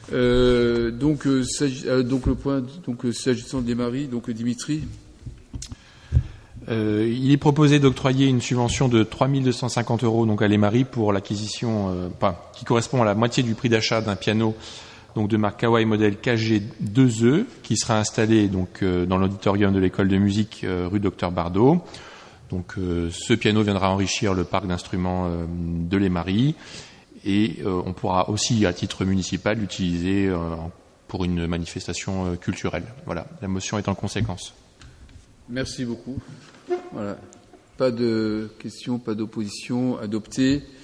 Donc le point, s'agissant des maris, donc Dimitri. Il est proposé d'octroyer une subvention de 3 250 € donc à l'EMARI pour l'acquisition, qui correspond à la moitié du prix d'achat d'un piano donc de marque Kawai modèle KG2E qui sera installé donc dans l'auditorium de l'école de musique rue Docteur Bardot. Donc ce piano viendra enrichir le parc d'instruments de l'EMARI et on pourra aussi à titre municipal l'utiliser pour une manifestation culturelle. Voilà, la motion est en conséquence. Merci beaucoup. Voilà. Pas de questions, pas d'opposition. Adopté.